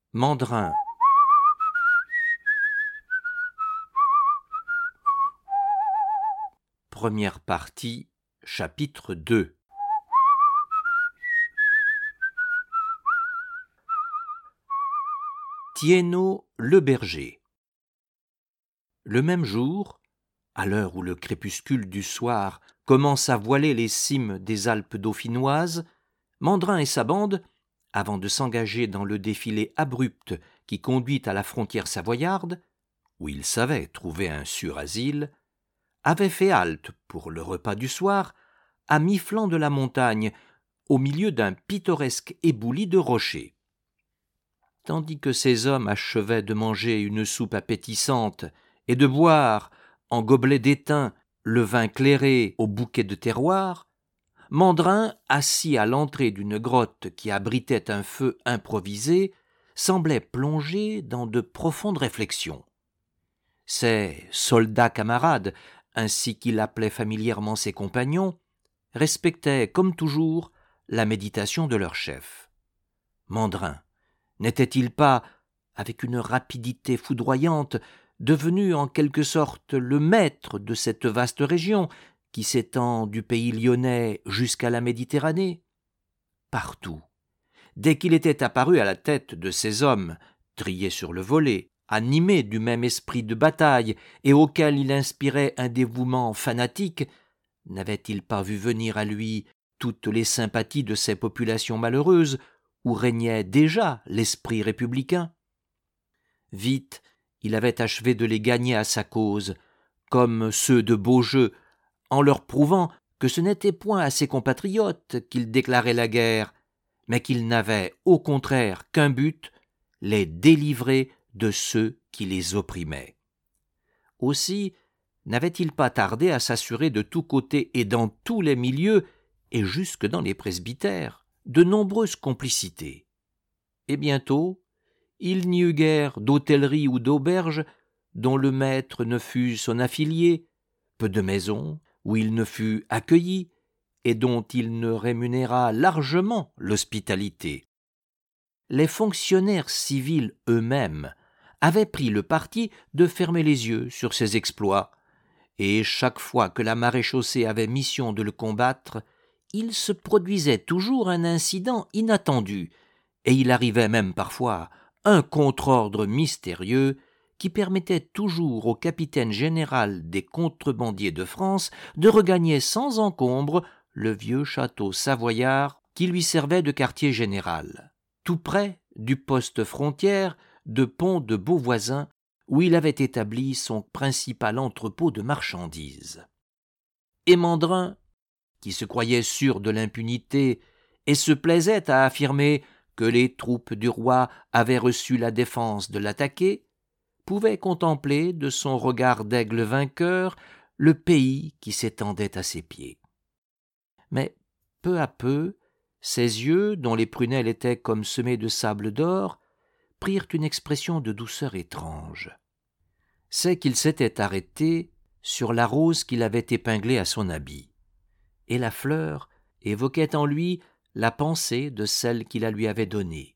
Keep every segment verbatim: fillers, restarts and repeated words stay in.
Mandrin. Première partie, chapitre deux. Thiénot le berger. Le même jour, à l'heure où le crépuscule du soir commence à voiler les cimes des Alpes dauphinoises, Mandrin et sa bande, avant de s'engager dans le défilé abrupt qui conduit à la frontière savoyarde, où ils savaient trouver un sûr asile, avaient fait halte pour le repas du soir à mi-flanc de la montagne, au milieu d'un pittoresque éboulis de rochers. Tandis que ces hommes achevaient de manger une soupe appétissante et de boire, en gobelet d'étain, le vin clairé au bouquet de terroir, Mandrin, assis à l'entrée d'une grotte qui abritait un feu improvisé, semblait plongé dans de profondes réflexions. Ses soldats camarades, ainsi qu'il appelait familièrement ses compagnons, respectaient, comme toujours, la méditation de leur chef. Mandrin n'était-il pas, avec une rapidité foudroyante, devenu en quelque sorte le maître de cette vaste région qui s'étend du pays lyonnais jusqu'à la Méditerranée? Partout, dès qu'il était apparu à la tête de ces hommes, triés sur le volet, animés du même esprit de bataille et auquel il inspirait un dévouement fanatique, n'avait-il pas vu venir à lui toutes les sympathies de ces populations malheureuses où régnait déjà l'esprit républicain? Vite, il avait achevé de les gagner à sa cause, comme ceux de Beaujeu, en leur prouvant que ce n'était point à ses compatriotes qu'il déclarait la guerre, mais qu'il n'avait au contraire qu'un but, les délivrer de ceux qui les opprimaient. Aussi, n'avait-il pas tardé à s'assurer de tous côtés et dans tous les milieux, et jusque dans les presbytères, de nombreuses complicités. Et bientôt, il n'y eut guère d'hôtellerie ou d'auberge dont le maître ne fût son affilié, peu de maisons où il ne fût accueilli et dont il ne rémunérât largement l'hospitalité. Les fonctionnaires civils eux-mêmes avaient pris le parti de fermer les yeux sur ses exploits, et chaque fois que la maréchaussée avait mission de le combattre, il se produisait toujours un incident inattendu, et il arrivait même parfois un contre-ordre mystérieux qui permettait toujours au capitaine général des contrebandiers de France de regagner sans encombre le vieux château savoyard qui lui servait de quartier général, tout près du poste frontière de Pont de Beauvoisin, où il avait établi son principal entrepôt de marchandises. Et Mandrin, qui se croyait sûr de l'impunité et se plaisait à affirmer que les troupes du roi avaient reçu la défense de l'attaquer, pouvait contempler de son regard d'aigle vainqueur le pays qui s'étendait à ses pieds. Mais peu à peu, ses yeux, dont les prunelles étaient comme semées de sable d'or, prirent une expression de douceur étrange. C'est qu'il s'était arrêté sur la rose qu'il avait épinglée à son habit, et la fleur évoquait en lui la pensée de celle qui la lui avait donnée.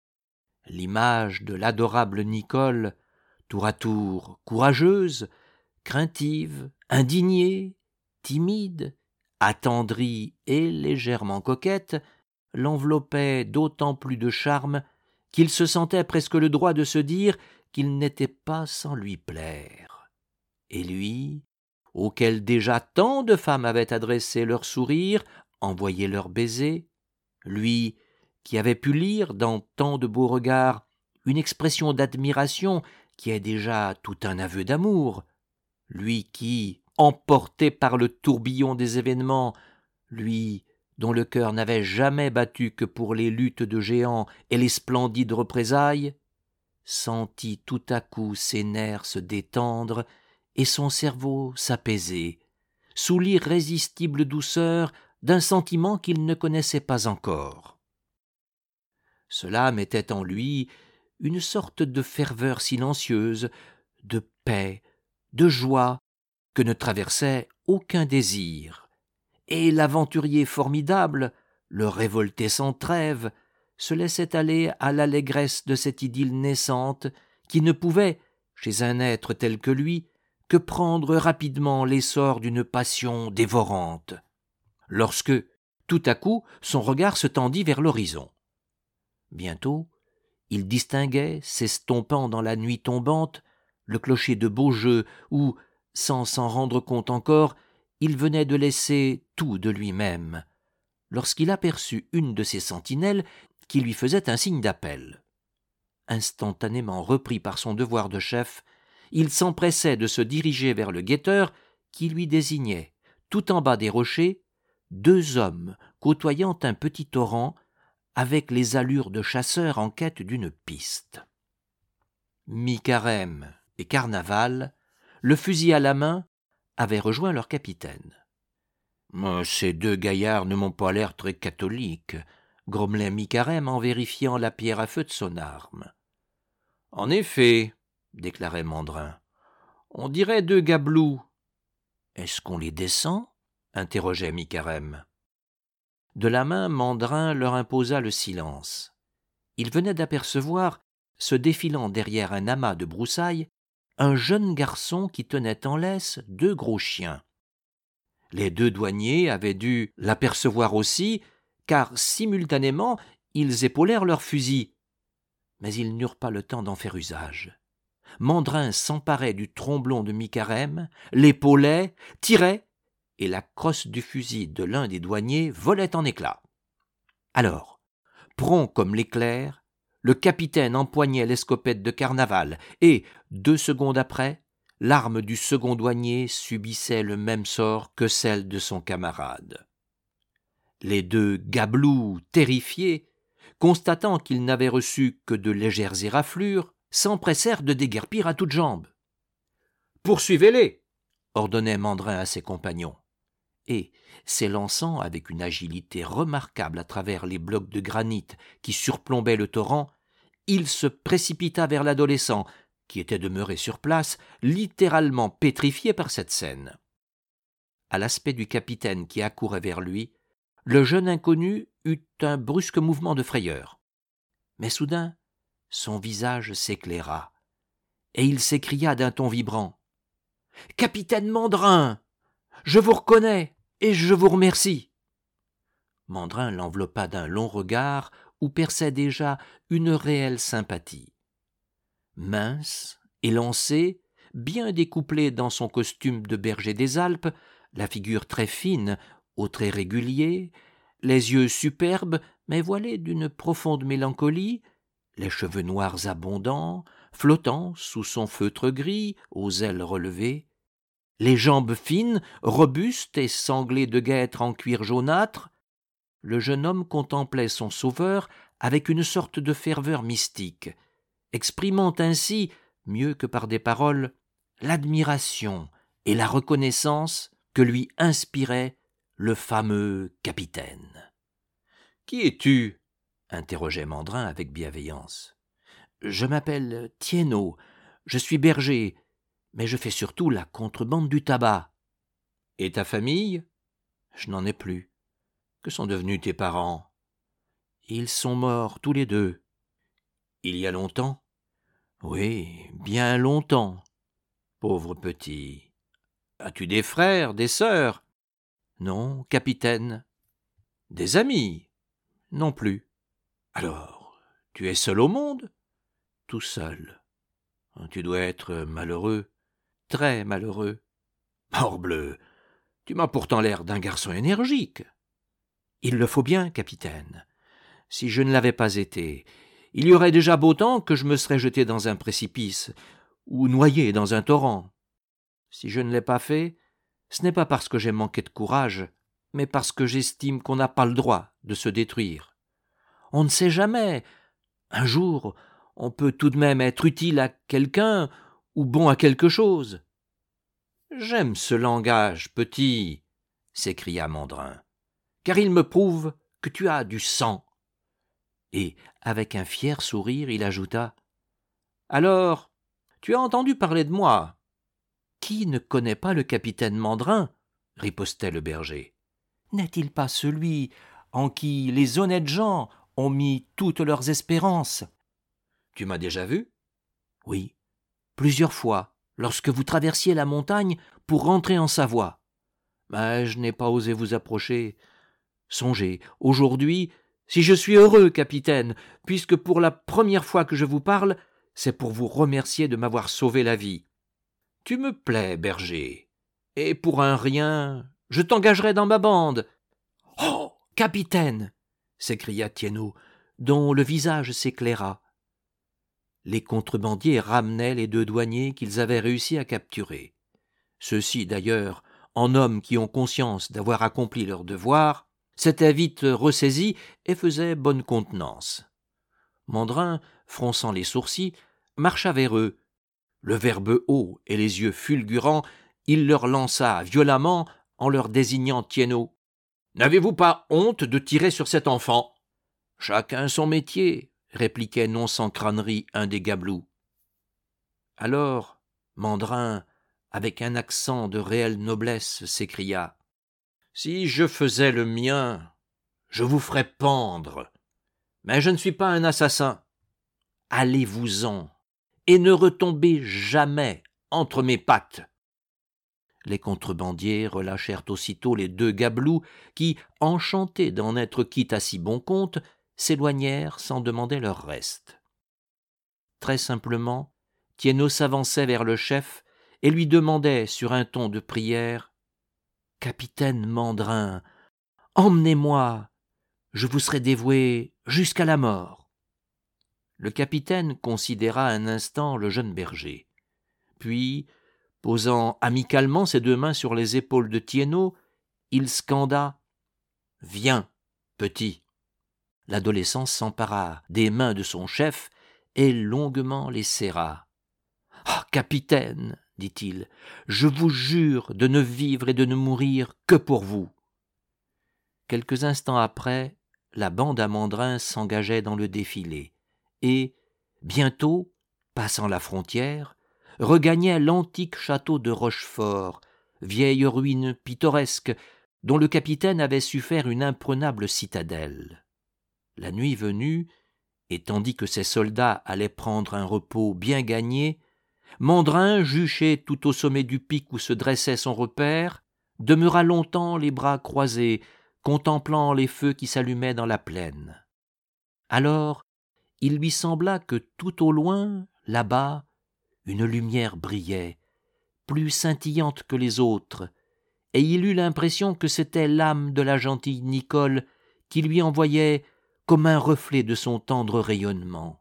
L'image de l'adorable Nicole, tour à tour courageuse, craintive, indignée, timide, attendrie et légèrement coquette, l'enveloppait d'autant plus de charme qu'il se sentait presque le droit de se dire qu'il n'était pas sans lui plaire. Et lui, auquel déjà tant de femmes avaient adressé leurs sourires, envoyé leurs baisers, lui qui avait pu lire dans tant de beaux regards une expression d'admiration qui est déjà tout un aveu d'amour, lui qui, emporté par le tourbillon des événements, lui dont le cœur n'avait jamais battu que pour les luttes de géants et les splendides représailles, sentit tout à coup ses nerfs se détendre et son cerveau s'apaiser, sous l'irrésistible douceur d'un sentiment qu'il ne connaissait pas encore. Cela mettait en lui une sorte de ferveur silencieuse, de paix, de joie, que ne traversait aucun désir, et l'aventurier formidable, le révolté sans trêve, se laissait aller à l'allégresse de cette idylle naissante qui ne pouvait, chez un être tel que lui, que prendre rapidement l'essor d'une passion dévorante. Lorsque, tout à coup, son regard se tendit vers l'horizon. Bientôt, il distinguait, s'estompant dans la nuit tombante, le clocher de Beaujeu où, sans s'en rendre compte encore, il venait de laisser tout de lui-même, lorsqu'il aperçut une de ses sentinelles qui lui faisait un signe d'appel. Instantanément repris par son devoir de chef, il s'empressait de se diriger vers le guetteur qui lui désignait, tout en bas des rochers, deux hommes côtoyant un petit torrent avec les allures de chasseurs en quête d'une piste. Mi-Carême et Carnaval, le fusil à la main, avaient rejoint leur capitaine. « Ces deux gaillards ne m'ont pas l'air très catholiques », grommelait Mi-Carême en vérifiant la pierre à feu de son arme. « En effet, » déclarait Mandrin, « on dirait deux gabelous. »« Est-ce qu'on les descend ?» interrogeait Mi-Carême. De la main, Mandrin leur imposa le silence. Il venait d'apercevoir, se défilant derrière un amas de broussailles, un jeune garçon qui tenait en laisse deux gros chiens. Les deux douaniers avaient dû l'apercevoir aussi, car simultanément ils épaulèrent leurs fusils. Mais ils n'eurent pas le temps d'en faire usage. Mandrin s'emparait du tromblon de Mi-Carême, l'épaulait, tirait, et la crosse du fusil de l'un des douaniers volait en éclats. Alors, prompt comme l'éclair, le capitaine empoignait l'escopette de Carnaval et, deux secondes après, l'arme du second douanier subissait le même sort que celle de son camarade. Les deux gabelous, terrifiés, constatant qu'ils n'avaient reçu que de légères éraflures, s'empressèrent de déguerpir à toutes jambes. « Poursuivez-les !» ordonnait Mandrin à ses compagnons. Et, s'élançant avec une agilité remarquable à travers les blocs de granit qui surplombaient le torrent, il se précipita vers l'adolescent, qui était demeuré sur place, littéralement pétrifié par cette scène. À l'aspect du capitaine qui accourait vers lui, le jeune inconnu eut un brusque mouvement de frayeur. Mais soudain, son visage s'éclaira, et il s'écria d'un ton vibrant. « Capitaine Mandrin, je vous reconnais et je vous remercie. » Mandrin l'enveloppa d'un long regard où perçait déjà une réelle sympathie. Mince, élancé, bien découplé dans son costume de berger des Alpes, la figure très fine, aux traits réguliers, les yeux superbes mais voilés d'une profonde mélancolie, les cheveux noirs abondants, flottant sous son feutre gris, aux ailes relevées, les jambes fines, robustes et sanglées de guêtres en cuir jaunâtre, le jeune homme contemplait son sauveur avec une sorte de ferveur mystique, exprimant ainsi, mieux que par des paroles, l'admiration et la reconnaissance que lui inspirait le fameux capitaine. « Qui es-tu » interrogeait Mandrin avec bienveillance. « Je m'appelle Thienot, je suis berger, mais je fais surtout la contrebande du tabac. »« Et ta famille ?»« Je n'en ai plus. »« Que sont devenus tes parents ?»« Ils sont morts tous les deux. »« Il y a longtemps ?»« Oui, bien longtemps. »« Pauvre petit. As-tu des frères, des sœurs ?»« Non, capitaine. »« Des amis ?»« Non plus. »« Alors, tu es seul au monde ?»« Tout seul. »« Tu dois être malheureux. »« Très malheureux. »« Morbleu, tu m'as pourtant l'air d'un garçon énergique. »« Il le faut bien, capitaine. Si je ne l'avais pas été, il y aurait déjà beau temps que je me serais jeté dans un précipice ou noyé dans un torrent. Si je ne l'ai pas fait, ce n'est pas parce que j'ai manqué de courage, mais parce que j'estime qu'on n'a pas le droit de se détruire. On ne sait jamais. Un jour, on peut tout de même être utile à quelqu'un ou bon à quelque chose. »« J'aime ce langage, petit, » s'écria Mandrin, « car il me prouve que tu as du sang. » Et, avec un fier sourire, il ajouta : « Alors, tu as entendu parler de moi ?»« Qui ne connaît pas le capitaine Mandrin ?» ripostait le berger. « N'est-il pas celui en qui les honnêtes gens ont mis toutes leurs espérances. Tu m'as déjà vu ? Oui, plusieurs fois, lorsque vous traversiez la montagne pour rentrer en Savoie. Mais je n'ai pas osé vous approcher. Songez, aujourd'hui, si je suis heureux, capitaine, puisque pour la première fois que je vous parle, c'est pour vous remercier de m'avoir sauvé la vie. Tu me plais, berger, et pour un rien, je t'engagerai dans ma bande. Oh, capitaine, s'écria Tiennou, dont le visage s'éclaira. Les contrebandiers ramenaient les deux douaniers qu'ils avaient réussi à capturer. Ceux-ci, d'ailleurs, en hommes qui ont conscience d'avoir accompli leur devoir, s'étaient vite ressaisis et faisaient bonne contenance. Mandrin, fronçant les sourcils, marcha vers eux. Le verbe haut et les yeux fulgurants, il leur lança violemment en leur désignant Tiennou. « N'avez-vous pas honte de tirer sur cet enfant ?»« Chacun son métier, » répliquait non sans crânerie un des gabelous. Alors, Mandrin, avec un accent de réelle noblesse, s'écria. « Si je faisais le mien, je vous ferais pendre. Mais je ne suis pas un assassin. Allez-vous-en, et ne retombez jamais entre mes pattes. » Les contrebandiers relâchèrent aussitôt les deux gabelous qui, enchantés d'en être quittes à si bon compte, s'éloignèrent sans demander leur reste. Très simplement, Tiennou s'avançait vers le chef et lui demandait sur un ton de prière « Capitaine Mandrin, emmenez-moi, je vous serai dévoué jusqu'à la mort. » Le capitaine considéra un instant le jeune berger. Puis, posant amicalement ses deux mains sur les épaules de Tiennou, il scanda « Viens, petit !» L'adolescent s'empara des mains de son chef et longuement les serra. « Ah, capitaine, dit-il, je vous jure de ne vivre et de ne mourir que pour vous. » Quelques instants après, la bande à Mandrin s'engageait dans le défilé et, bientôt, passant la frontière, regagnait l'antique château de Rochefort, vieille ruine pittoresque dont le capitaine avait su faire une imprenable citadelle. La nuit venue, et tandis que ses soldats allaient prendre un repos bien gagné, Mandrin, juché tout au sommet du pic où se dressait son repaire, demeura longtemps les bras croisés, contemplant les feux qui s'allumaient dans la plaine. Alors, il lui sembla que tout au loin, là-bas, une lumière brillait, plus scintillante que les autres, et il eut l'impression que c'était l'âme de la gentille Nicole qui lui envoyait comme un reflet de son tendre rayonnement.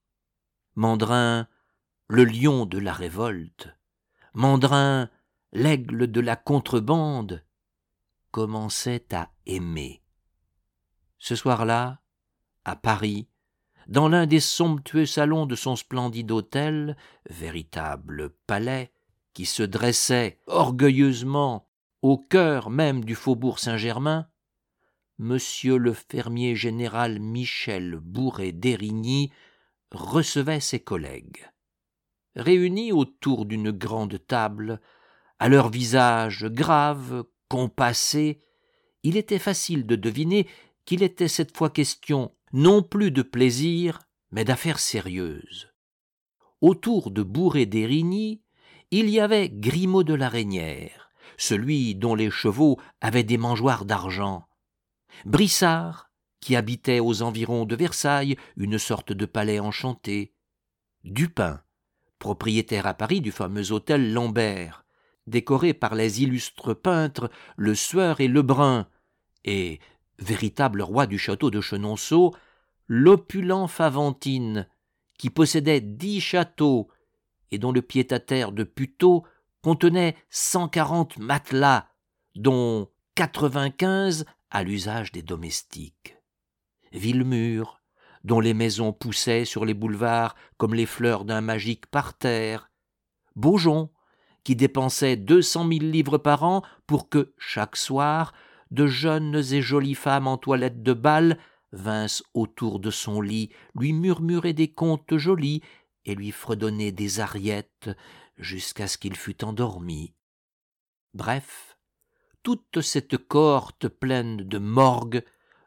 Mandrin, le lion de la révolte, Mandrin, l'aigle de la contrebande, commençait à aimer. Ce soir-là, à Paris, dans l'un des somptueux salons de son splendide hôtel, véritable palais, qui se dressait orgueilleusement au cœur même du faubourg Saint-Germain, Monsieur le fermier général Michel Bourret d'Érigny recevait ses collègues. Réunis autour d'une grande table, à leurs visages graves, compassés, il était facile de deviner qu'il était cette fois question non plus de plaisir, mais d'affaires sérieuses. Autour de Bourret d'Érigny, il y avait Grimaud de la Reynière, celui dont les chevaux avaient des mangeoires d'argent, Brissard, qui habitait aux environs de Versailles une sorte de palais enchanté, Dupin, propriétaire à Paris du fameux hôtel Lambert, décoré par les illustres peintres Le Sueur et Lebrun, et, véritable roi du château de Chenonceau, l'opulent Faventine, qui possédait dix châteaux et dont le pied-à-terre de Puteaux contenait cent quarante matelas, dont quatre-vingt-quinze à l'usage des domestiques. Villemur, dont les maisons poussaient sur les boulevards comme les fleurs d'un magique parterre. Beaujon, qui dépensait deux cent mille livres par an pour que, chaque soir, de jeunes et jolies femmes en toilette de bal vinssent autour de son lit lui murmurer des contes jolis et lui fredonner des ariettes jusqu'à ce qu'il fût endormi. Bref, toute cette cohorte pleine de morgue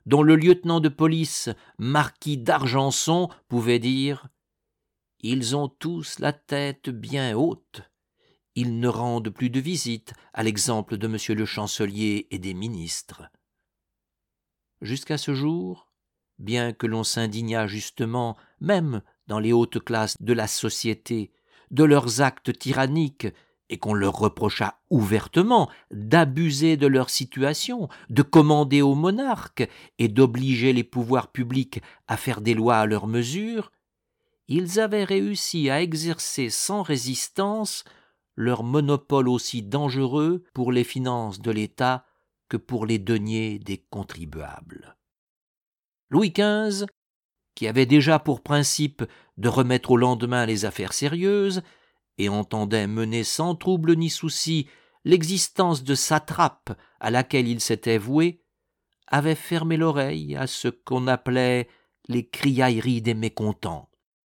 dont le lieutenant de police, marquis d'Argenson, pouvait dire « Ils ont tous la tête bien haute. Ils ne rendent plus de visites, à l'exemple de monsieur le chancelier et des ministres. » Jusqu'à ce jour, bien que l'on s'indignât justement, même dans les hautes classes de la société, de leurs actes tyranniques, et qu'on leur reprochât ouvertement d'abuser de leur situation, de commander aux monarques et d'obliger les pouvoirs publics à faire des lois à leur mesure, ils avaient réussi à exercer sans résistance leur monopole aussi dangereux pour les finances de l'État que pour les deniers des contribuables. Louis quinze, qui avait déjà pour principe de remettre au lendemain les affaires sérieuses, et entendait mener sans trouble ni souci l'existence de satrape à laquelle il s'était voué, avait fermé l'oreille à ce qu'on appelait les criailleries des mécontents.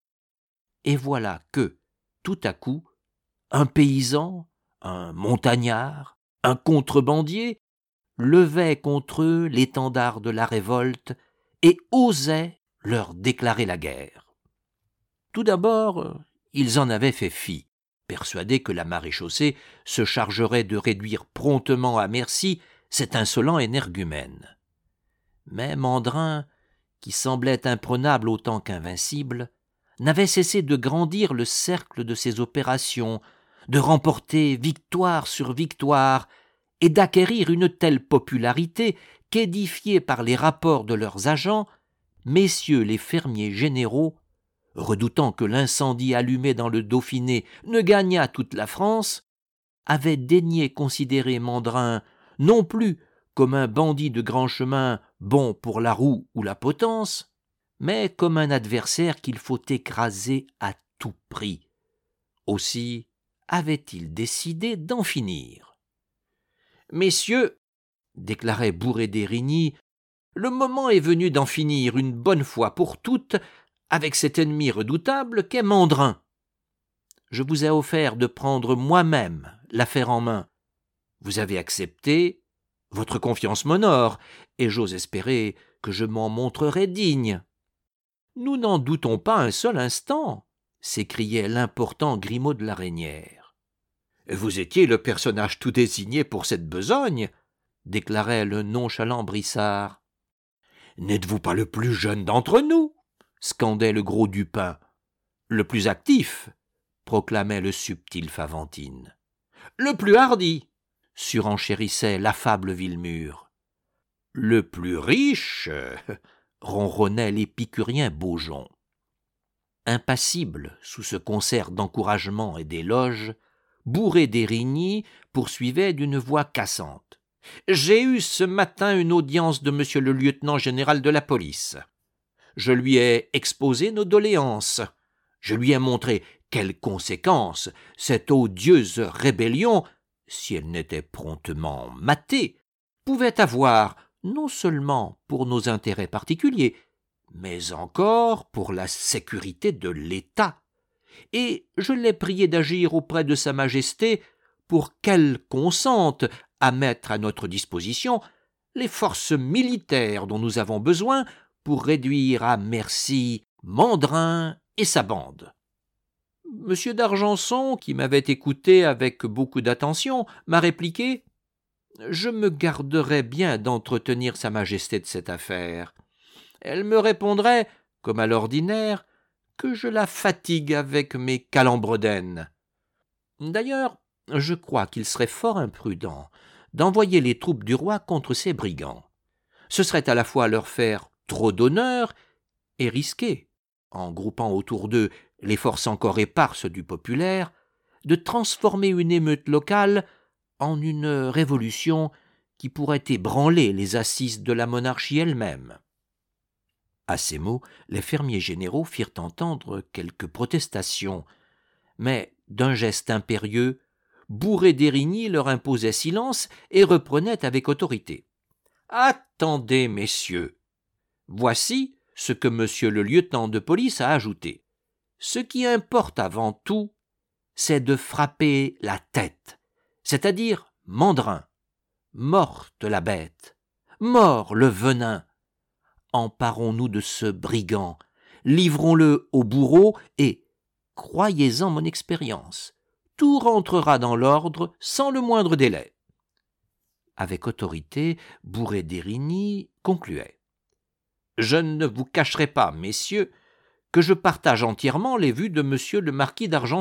Et voilà que, tout à coup, un paysan, un montagnard, un contrebandier levait contre eux l'étendard de la révolte et osait leur déclarer la guerre. Tout d'abord, ils en avaient fait fi, persuadés que la maréchaussée se chargerait de réduire promptement à merci cet insolent énergumène. Mais Mandrin, qui semblait imprenable autant qu'invincible, n'avait cessé de grandir le cercle de ses opérations, de remporter victoire sur victoire et d'acquérir une telle popularité qu'édifiés par les rapports de leurs agents, messieurs les fermiers généraux, redoutant que l'incendie allumé dans le Dauphiné ne gagnât toute la France, avaient daigné considérer Mandrin non plus comme un bandit de grand chemin bon pour la roue ou la potence, mais comme un adversaire qu'il faut écraser à tout prix. Aussi avait-il décidé d'en finir. « Messieurs, » déclarait Bourré d'Érigny, « le moment est venu d'en finir une bonne fois pour toutes avec cet ennemi redoutable qu'est Mandrin. Je vous ai offert de prendre moi-même l'affaire en main. Vous avez accepté, votre confiance m'honore, et j'ose espérer que je m'en montrerai digne. »« Nous n'en doutons pas un seul instant, » s'écriait l'important Grimaud de la Reynière. « Vous étiez le personnage tout désigné pour cette besogne, » déclarait le nonchalant Brissard. « N'êtes-vous pas le plus jeune d'entre nous ?» scandait le gros Dupin. « Le plus actif » proclamait le subtil Faventine. « Le plus hardi » surenchérissait l'affable Villemur. « Le plus riche » ronronnait l'épicurien Beaujon. Impassible sous ce concert d'encouragements et d'éloges, Bourré d'Érigny poursuivait d'une voix cassante. « J'ai eu ce matin une audience de monsieur le lieutenant général de la police. Je lui ai exposé nos doléances. Je lui ai montré quelles conséquences cette odieuse rébellion, si elle n'était promptement matée, pouvait avoir non seulement pour nos intérêts particuliers, mais encore pour la sécurité de l'État. Et je l'ai prié d'agir auprès de Sa Majesté pour qu'elle consente à mettre à notre disposition les forces militaires dont nous avons besoin pour réduire à merci Mandrin et sa bande. Monsieur d'Argenson, qui m'avait écouté avec beaucoup d'attention, m'a répliqué « Je me garderais bien d'entretenir Sa Majesté de cette affaire. Elle me répondrait, comme à l'ordinaire, que je la fatigue avec mes calembredaines. D'ailleurs, je crois qu'il serait fort imprudent d'envoyer les troupes du roi contre ces brigands. Ce serait à la fois leur faire trop d'honneur et risquer, en groupant autour d'eux les forces encore éparses du populaire, de transformer une émeute locale en une révolution qui pourrait ébranler les assises de la monarchie elle-même. » À ces mots, les fermiers généraux firent entendre quelques protestations, mais d'un geste impérieux, Bourré d'Érigny leur imposait silence et reprenait avec autorité. « Attendez, messieurs, voici ce que monsieur le lieutenant de police a ajouté. Ce qui importe avant tout, c'est de frapper la tête, c'est-à-dire Mandrin. Morte la bête, mort le venin. emparons-nous de ce brigand, livrons-le au bourreau et, croyez-en mon expérience, tout rentrera dans l'ordre sans le moindre délai. » Avec autorité, Bourré d'Érigny concluait. « Je ne vous cacherai pas, messieurs, que je partage entièrement les vues de monsieur le marquis d'Argenson. »«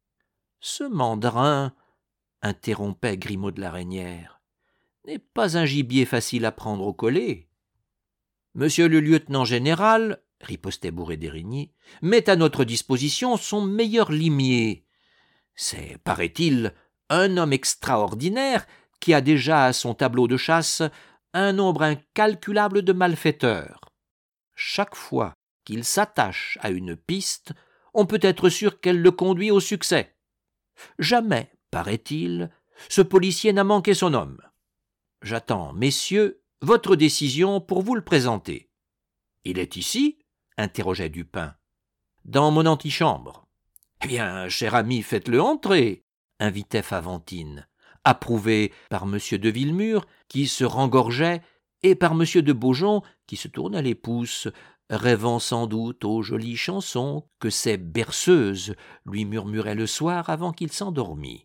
Ce mandrin, interrompait Grimaud de la Reynière, n'est pas un gibier facile à prendre au collet. »« Monsieur le lieutenant général, ripostait Bourré d'Érigny, met à notre disposition son meilleur limier. C'est, paraît-il, un homme extraordinaire qui a déjà à son tableau de chasse un nombre incalculable de malfaiteurs. Chaque fois qu'il s'attache à une piste, on peut être sûr qu'elle le conduit au succès. Jamais, paraît-il, ce policier n'a manqué son homme. J'attends, messieurs, votre décision pour vous le présenter. »« Il est ici ?» interrogeait Dupin. « Dans mon antichambre. »« Eh bien, cher ami, faites-le entrer » invitait Faventine, approuvé par M. de Villemur, qui se rengorgeait, et par M. de Beaujon, qui se tournait les pouces, rêvant sans doute aux jolies chansons que ces berceuses lui murmuraient le soir avant qu'il s'endormît.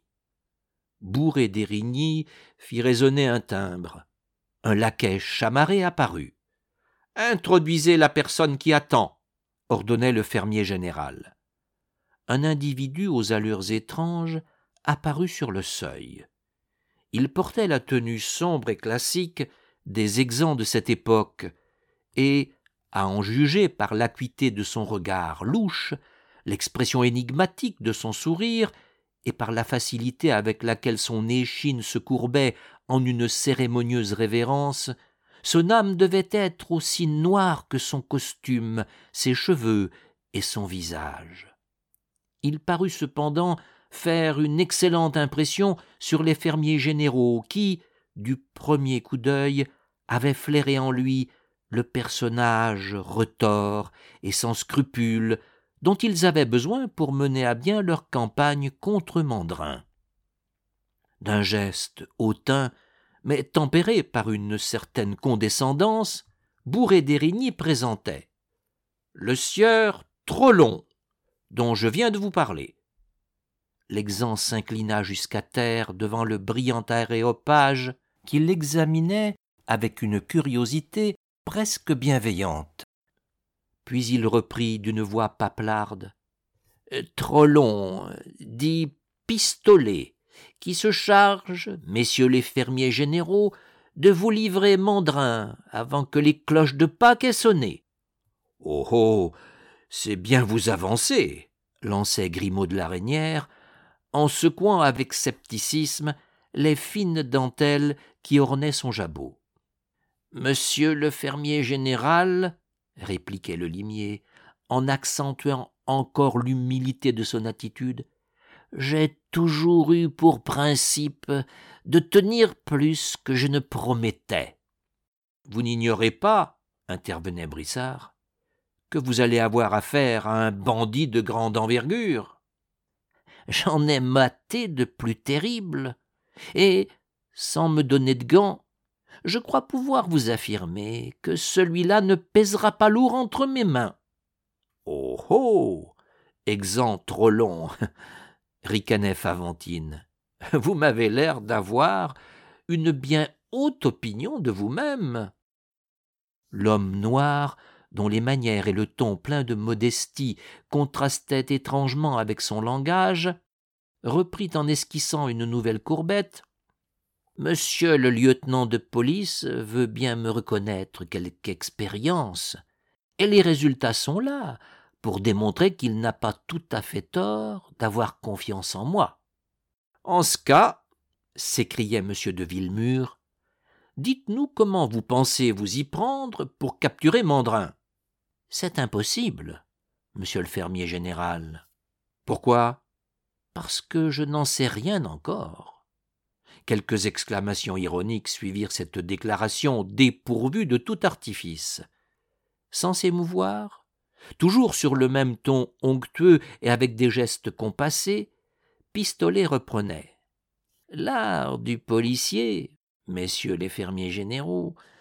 Bourré d'Érigny fit résonner un timbre. Un laquais chamarré apparut. « Introduisez la personne qui attend » ordonnait le fermier général. Un individu aux allures étranges apparut sur le seuil. Il portait la tenue sombre et classique des exempts de cette époque, et, à en juger par l'acuité de son regard louche, l'expression énigmatique de son sourire, et par la facilité avec laquelle son échine se courbait en une cérémonieuse révérence, son âme devait être aussi noire que son costume, ses cheveux et son visage. Il parut cependant faire une excellente impression sur les fermiers généraux qui, du premier coup d'œil, avaient flairé en lui le personnage retors et sans scrupules dont ils avaient besoin pour mener à bien leur campagne contre Mandrin. D'un geste hautain, mais tempéré par une certaine condescendance, Bourré d'Érigny présentait « Le sieur Trollon, dont je viens de vous parler. » L'exempt s'inclina jusqu'à terre devant le brillant aréopage qui l'examinait avec une curiosité presque bienveillante. Puis il reprit d'une voix paplarde. « Trollon, dit Pistolet, qui se charge, messieurs les fermiers généraux, de vous livrer Mandrin avant que les cloches de Pâques aient sonné. »« Oh oh, c'est bien vous avancer » lançait Grimaud de la Reynière, en secouant avec scepticisme les fines dentelles qui ornaient son jabot. « Monsieur le fermier général, » répliquait le limier, en accentuant encore l'humilité de son attitude, « j'ai toujours eu pour principe de tenir plus que je ne promettais. »« Vous n'ignorez pas, » intervenait Brissard, « que vous allez avoir affaire à un bandit de grande envergure. »« J'en ai maté de plus terribles, et, sans me donner de gants, je crois pouvoir vous affirmer que celui-là ne pèsera pas lourd entre mes mains. »« Oh oh, exempt Trollon, » ricanait Faventine, « vous m'avez l'air d'avoir une bien haute opinion de vous-même. » L'homme noir, dont les manières et le ton plein de modestie contrastaient étrangement avec son langage, reprit en esquissant une nouvelle courbette. « Monsieur le lieutenant de police veut bien me reconnaître quelque expérience, et les résultats sont là pour démontrer qu'il n'a pas tout à fait tort d'avoir confiance en moi. »« En ce cas, » s'écriait M. de Villemur, « dites-nous comment vous pensez vous y prendre pour capturer Mandrin. »« C'est impossible, monsieur le fermier général. »« Pourquoi ? » ?»« Parce que je n'en sais rien encore. » Quelques exclamations ironiques suivirent cette déclaration dépourvue de tout artifice. Sans s'émouvoir, toujours sur le même ton onctueux et avec des gestes compassés, Pistolet reprenait. « L'art du policier, messieurs les fermiers généraux,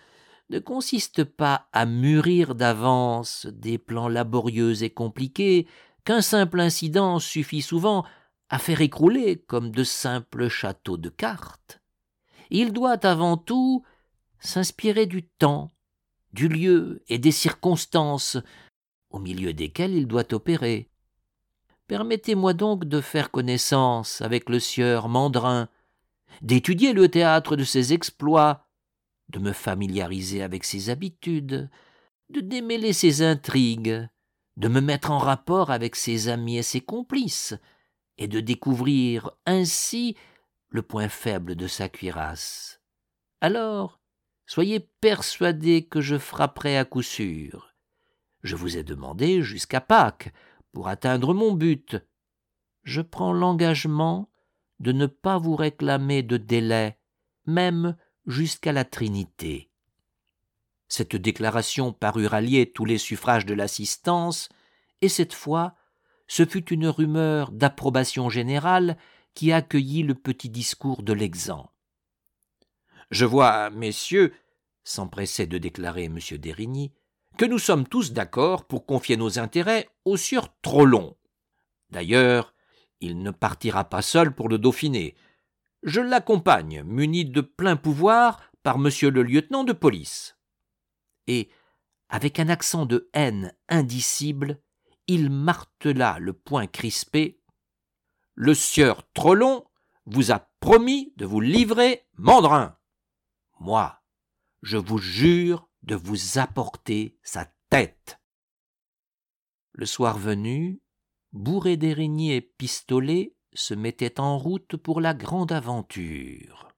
ne consiste pas à mûrir d'avance des plans laborieux et compliqués qu'un simple incident suffit souvent à faire écrouler comme de simples châteaux de cartes. Il doit avant tout s'inspirer du temps, du lieu et des circonstances au milieu desquelles il doit opérer. Permettez-moi donc de faire connaissance avec le sieur Mandrin, d'étudier le théâtre de ses exploits, de me familiariser avec ses habitudes, de démêler ses intrigues, de me mettre en rapport avec ses amis et ses complices, et de découvrir ainsi le point faible de sa cuirasse. Alors, soyez persuadés que je frapperai à coup sûr. Je vous ai demandé jusqu'à Pâques pour atteindre mon but. Je prends l'engagement de ne pas vous réclamer de délai, même jusqu'à la Trinité. » Cette déclaration parut rallier tous les suffrages de l'assistance, et cette fois, ce fut une rumeur d'approbation générale qui accueillit le petit discours de l'exempt. « Je vois, messieurs, » s'empressait de déclarer M. d'Érigny, « que nous sommes tous d'accord pour confier nos intérêts au sieur Trollon. D'ailleurs, il ne partira pas seul pour le Dauphiné. Je l'accompagne, muni de plein pouvoir par monsieur le lieutenant de police. » Et, avec un accent de haine indicible, il martela le poing crispé. « Le sieur Trollon vous a promis de vous livrer Mandrin. Moi, je vous jure de vous apporter sa tête. » Le soir venu, Bourré d'Érigny et Pistolet se mettaient en route pour la grande aventure.